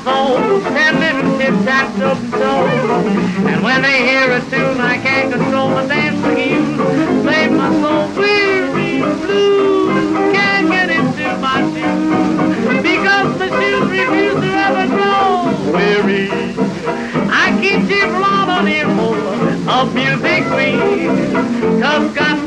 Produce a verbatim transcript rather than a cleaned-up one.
soul, ten little tip-tap, so and so. And when they hear a tune, I can't control my dancing shoes. Save my soul, weary blue, can't get into my shoes because the shoes refuse to ever grow weary. I keep cheap harmony of music queen, cause God